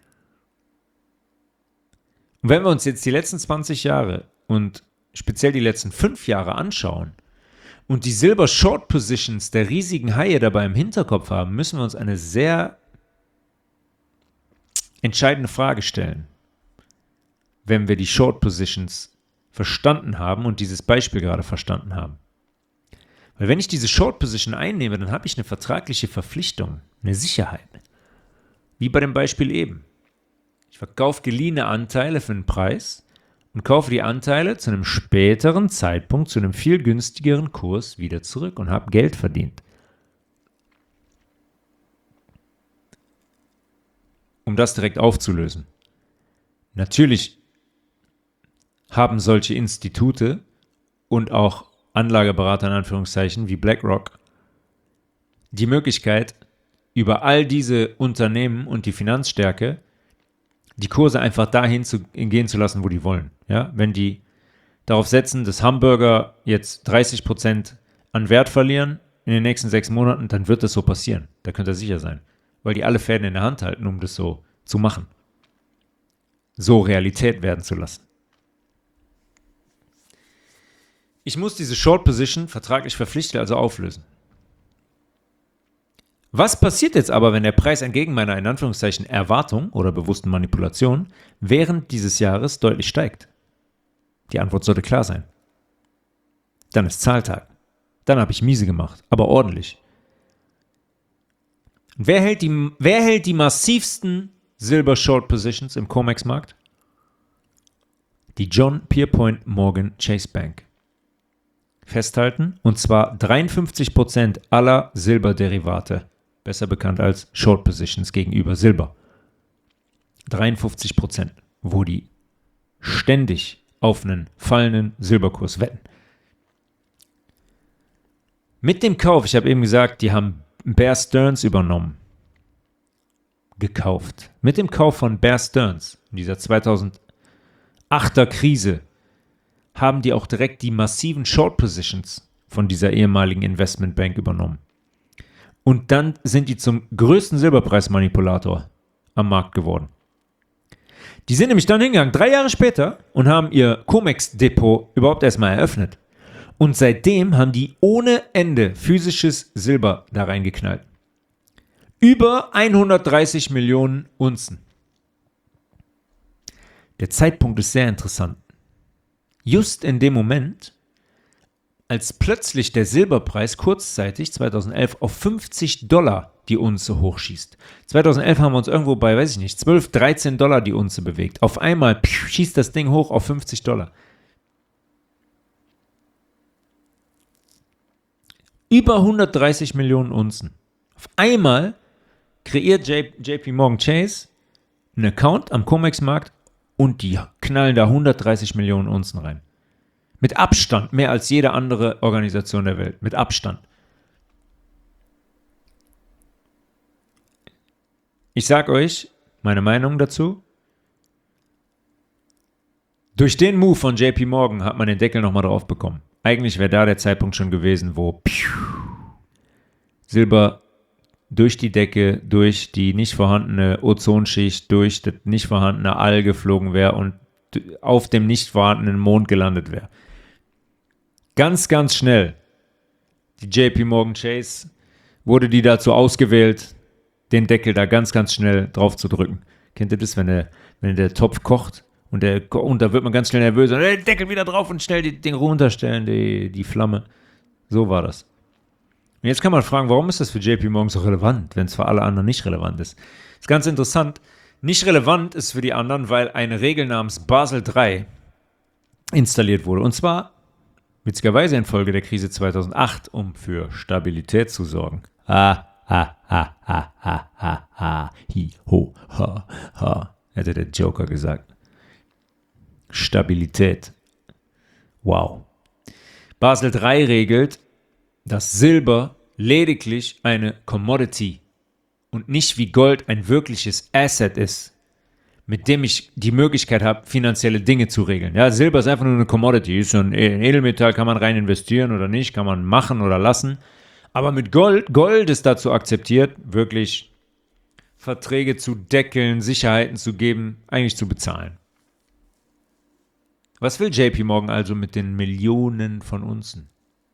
Und wenn wir uns jetzt die letzten 20 Jahre und speziell die letzten 5 Jahre anschauen und die Silber-Short-Positions der riesigen Haie dabei im Hinterkopf haben, müssen wir uns eine sehr entscheidende Frage stellen, wenn wir die Short-Positions verstanden haben und dieses Beispiel gerade verstanden haben. Weil wenn ich diese Short-Position einnehme, dann habe ich eine vertragliche Verpflichtung, eine Sicherheit. Wie bei dem Beispiel eben. Ich verkaufe geliehene Anteile für einen Preis und kaufe die Anteile zu einem späteren Zeitpunkt, zu einem viel günstigeren Kurs wieder zurück und habe Geld verdient. Um das direkt aufzulösen. Natürlich haben solche Institute und auch Anlageberater in Anführungszeichen wie BlackRock die Möglichkeit, über all diese Unternehmen und die Finanzstärke die Kurse einfach dahin gehen zu lassen, wo die wollen. Ja? Wenn die darauf setzen, dass Hamburger jetzt 30% an Wert verlieren in den nächsten 6 Monaten, dann wird das so passieren. Da könnt ihr sicher sein. Weil die alle Fäden in der Hand halten, um das so zu machen. So Realität werden zu lassen. Ich muss diese Short Position vertraglich verpflichtet, also auflösen. Was passiert jetzt aber, wenn der Preis entgegen meiner in Anführungszeichen Erwartung oder bewussten Manipulation während dieses Jahres deutlich steigt? Die Antwort sollte klar sein. Dann ist Zahltag. Dann habe ich miese gemacht, aber ordentlich. Und wer hält die massivsten Silber-Short Positions im COMEX-Markt? Die John Pierpont Morgan Chase Bank. Festhalten, und zwar 53% aller Silberderivate, besser bekannt als Short Positions gegenüber Silber. 53%, wo die ständig auf einen fallenden Silberkurs wetten. Mit dem Kauf, ich habe eben gesagt, die haben Bear Stearns gekauft. Mit dem Kauf von Bear Stearns in dieser 2008er Krise haben die auch direkt die massiven Short Positions von dieser ehemaligen Investmentbank übernommen. Und dann sind die zum größten Silberpreismanipulator am Markt geworden. Die sind nämlich dann hingegangen, 3 Jahre später, und haben ihr COMEX-Depot überhaupt erstmal eröffnet. Und seitdem haben die ohne Ende physisches Silber da reingeknallt. Über 130 Millionen Unzen. Der Zeitpunkt ist sehr interessant. Just in dem Moment, als plötzlich der Silberpreis kurzzeitig 2011 auf $50 die Unze hochschießt. 2011 haben wir uns irgendwo bei, weiß ich nicht, 12, 13 Dollar die Unze bewegt. Auf einmal schießt das Ding hoch auf $50. Über 130 Millionen Unzen. Auf einmal kreiert JP Morgan Chase einen Account am COMEX-Markt und die knallen da 130 Millionen Unzen rein. Mit Abstand, mehr als jede andere Organisation der Welt. Mit Abstand. Ich sage euch meine Meinung dazu. Durch den Move von JP Morgan hat man den Deckel nochmal drauf bekommen. Eigentlich wäre da der Zeitpunkt schon gewesen, wo Silber durch die Decke, durch die nicht vorhandene Ozonschicht, durch das nicht vorhandene All geflogen wäre und auf dem nicht vorhandenen Mond gelandet wäre. Ganz, ganz schnell, die JP Morgan Chase, wurde die dazu ausgewählt, den Deckel da ganz, ganz schnell drauf zu drücken. Kennt ihr das, wenn der Topf kocht und da wird man ganz schnell nervös und den Deckel wieder drauf und schnell den runterstellen, die Flamme. So war das. Und jetzt kann man fragen, warum ist das für JP Morgan so relevant, wenn es für alle anderen nicht relevant ist? Das ist ganz interessant. Nicht relevant ist für die anderen, weil eine Regel namens Basel III installiert wurde. Und zwar witzigerweise infolge der Krise 2008, um für Stabilität zu sorgen. Hi, ho, ha, ha, hätte der Joker gesagt. Stabilität. Wow. Basel III regelt, dass Silber lediglich eine Commodity und nicht wie Gold ein wirkliches Asset ist, mit dem ich die Möglichkeit habe, finanzielle Dinge zu regeln. Ja, Silber ist einfach nur eine Commodity, ist so ein Edelmetall, kann man rein investieren oder nicht, kann man machen oder lassen. Aber mit Gold ist dazu akzeptiert, wirklich Verträge zu deckeln, Sicherheiten zu geben, eigentlich zu bezahlen. Was will JP Morgan also mit den Millionen von Unzen?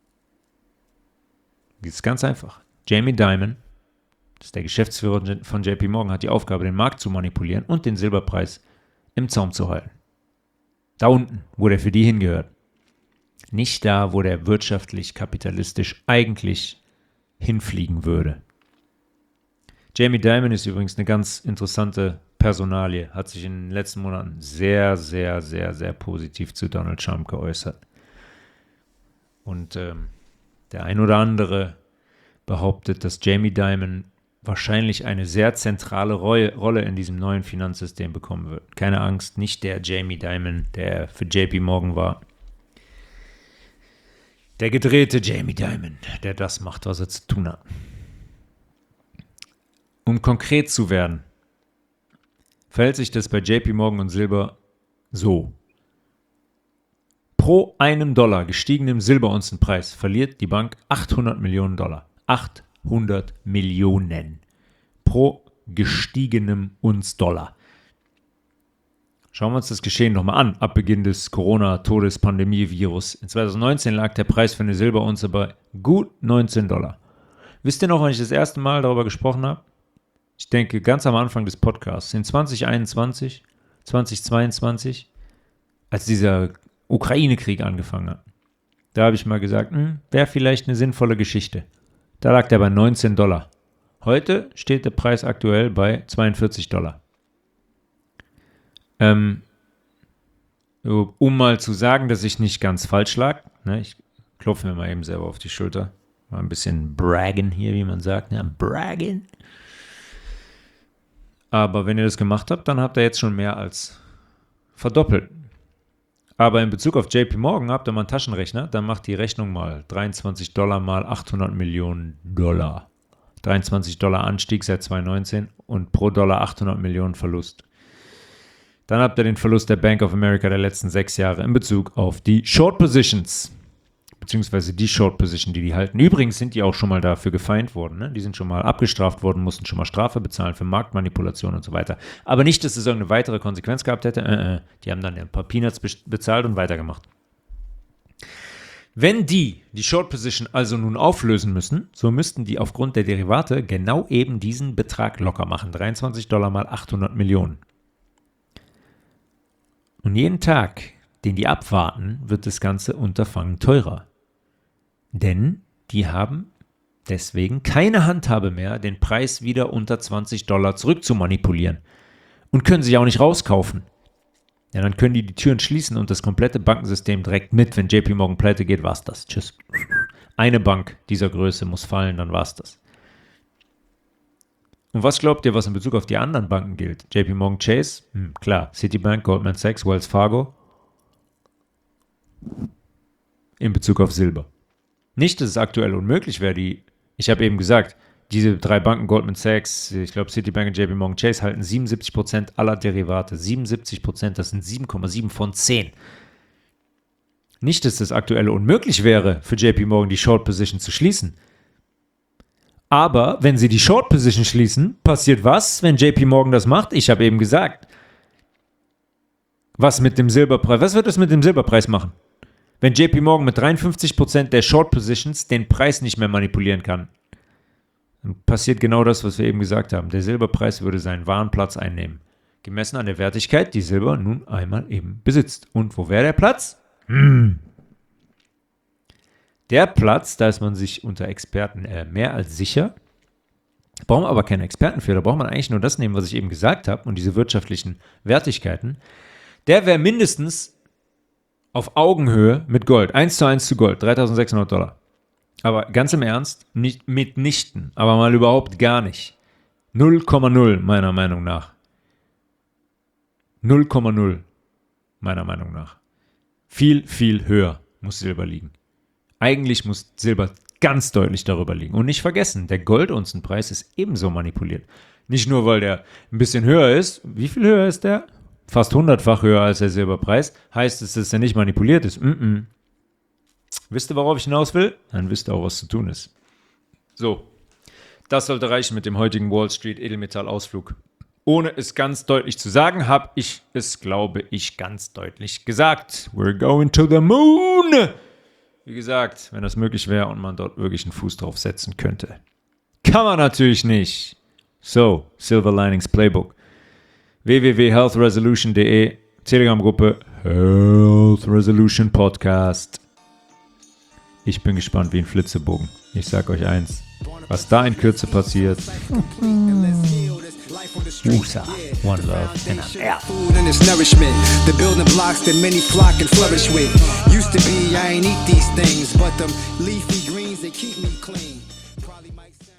Das ist ganz einfach. Jamie Dimon, das ist der Geschäftsführer von JP Morgan, hat die Aufgabe, den Markt zu manipulieren und den Silberpreis im Zaum zu halten. Da unten, wo der für die hingehört. Nicht da, wo der wirtschaftlich, kapitalistisch eigentlich hinfliegen würde. Jamie Dimon ist übrigens eine ganz interessante Personalie, hat sich in den letzten Monaten sehr, sehr, sehr, sehr positiv zu Donald Trump geäußert. Und der ein oder andere behauptet, dass Jamie Dimon wahrscheinlich eine sehr zentrale Rolle in diesem neuen Finanzsystem bekommen wird. Keine Angst, nicht der Jamie Dimon, der für JP Morgan war. Der gedrehte Jamie Dimon, der das macht, was er zu tun hat. Um konkret zu werden, verhält sich das bei JP Morgan und Silber so. Pro $1 gestiegenem Silberunzenpreis verliert die Bank $800 Millionen. 800 Millionen pro gestiegenem Unz-Dollar. Schauen wir uns das Geschehen nochmal an. Ab Beginn des Corona-Todes-Pandemie-Virus. In 2019 lag der Preis für eine Silberunze bei gut $19. Wisst ihr noch, wann ich das erste Mal darüber gesprochen habe? Ich denke, ganz am Anfang des Podcasts, in 2021, 2022, als dieser Ukraine-Krieg angefangen hat. Da habe ich mal gesagt, wäre vielleicht eine sinnvolle Geschichte. Da lag der bei $19. Heute steht der Preis aktuell bei $42. Um mal zu sagen, dass ich nicht ganz falsch lag, ne, ich klopfe mir mal eben selber auf die Schulter, mal ein bisschen braggen hier, wie man sagt, ja, braggen. Aber wenn ihr das gemacht habt, dann habt ihr jetzt schon mehr als verdoppelt. Aber in Bezug auf JP Morgan habt ihr mal einen Taschenrechner, dann macht die Rechnung mal $23 mal $800 Millionen. $23 Anstieg seit 2019 und pro Dollar 800 Millionen Verlust. Dann habt ihr den Verlust der Bank of America der letzten 6 Jahre in Bezug auf die Short Positions. Beziehungsweise die Short Position, die halten. Übrigens sind die auch schon mal dafür gefeind worden. Ne? Die sind schon mal abgestraft worden, mussten schon mal Strafe bezahlen für Marktmanipulation und so weiter. Aber nicht, dass es irgendeine weitere Konsequenz gehabt hätte. Die haben dann ein paar Peanuts bezahlt und weitergemacht. Wenn die Short Position also nun auflösen müssen, so müssten die aufgrund der Derivate genau eben diesen Betrag locker machen. $23 mal 800 Millionen. Und jeden Tag, den die abwarten, wird das ganze Unterfangen teurer. Denn die haben deswegen keine Handhabe mehr, den Preis wieder unter $20 zurückzumanipulieren. Und können sich auch nicht rauskaufen. Ja, dann können die Türen schließen und das komplette Bankensystem direkt mit. Wenn JP Morgan pleite geht, war's das. Tschüss. Eine Bank dieser Größe muss fallen, dann war's das. Und was glaubt ihr, was in Bezug auf die anderen Banken gilt? JP Morgan Chase? Klar. Citibank, Goldman Sachs, Wells Fargo? In Bezug auf Silber. Nicht, dass es aktuell unmöglich wäre, ich habe eben gesagt, diese 3 Banken, Goldman Sachs, ich glaube Citibank und JP Morgan Chase, halten 77% aller Derivate. 77%, das sind 7,7 von 10. Nicht, dass es aktuell unmöglich wäre, für JP Morgan die Short Position zu schließen. Aber wenn sie die Short Position schließen, passiert was, wenn JP Morgan das macht? Ich habe eben gesagt. Was mit dem Silberpreis? Was wird das mit dem Silberpreis machen? Wenn JP Morgan mit 53% der Short Positions den Preis nicht mehr manipulieren kann, dann passiert genau das, was wir eben gesagt haben. Der Silberpreis würde seinen wahren Platz einnehmen. Gemessen an der Wertigkeit, die Silber nun einmal eben besitzt. Und wo wäre der Platz? Der Platz, da ist man sich unter Experten mehr als sicher. Brauchen wir aber keine Experten für. Da braucht man eigentlich nur das nehmen, was ich eben gesagt habe und diese wirtschaftlichen Wertigkeiten. Der wäre mindestens auf Augenhöhe mit Gold. 1:1 zu Gold, $3.600. Aber ganz im Ernst, nicht mitnichten, aber mal überhaupt gar nicht. 0,0 meiner Meinung nach. 0,0 meiner Meinung nach. Viel, viel höher muss Silber liegen. Eigentlich muss Silber ganz deutlich darüber liegen. Und nicht vergessen, der Goldunzenpreis ist ebenso manipuliert. Nicht nur, weil der ein bisschen höher ist. Wie viel höher ist der? Fast 100-fach höher als der Silberpreis. Heißt es, dass er nicht manipuliert ist? Wisst ihr, worauf ich hinaus will? Dann wisst ihr auch, was zu tun ist. So, das sollte reichen mit dem heutigen Wall Street Edelmetall-Ausflug. Ohne es ganz deutlich zu sagen, habe ich es, glaube ich, ganz deutlich gesagt. We're going to the moon! Wie gesagt, wenn das möglich wäre und man dort wirklich einen Fuß drauf setzen könnte. Kann man natürlich nicht. So, Silver Linings Playbook. www.healthresolution.de, Telegram-Gruppe Health Resolution Podcast. Ich bin gespannt wie ein Flitzebogen. Ich sag euch eins, was da in Kürze passiert. Musa, one love, and I'm out. Food and its nourishment, the building blocks that many flock and flourish with. Used to be, I ain't eat these things, but them leafy greens, they keep me clean. Probably might sound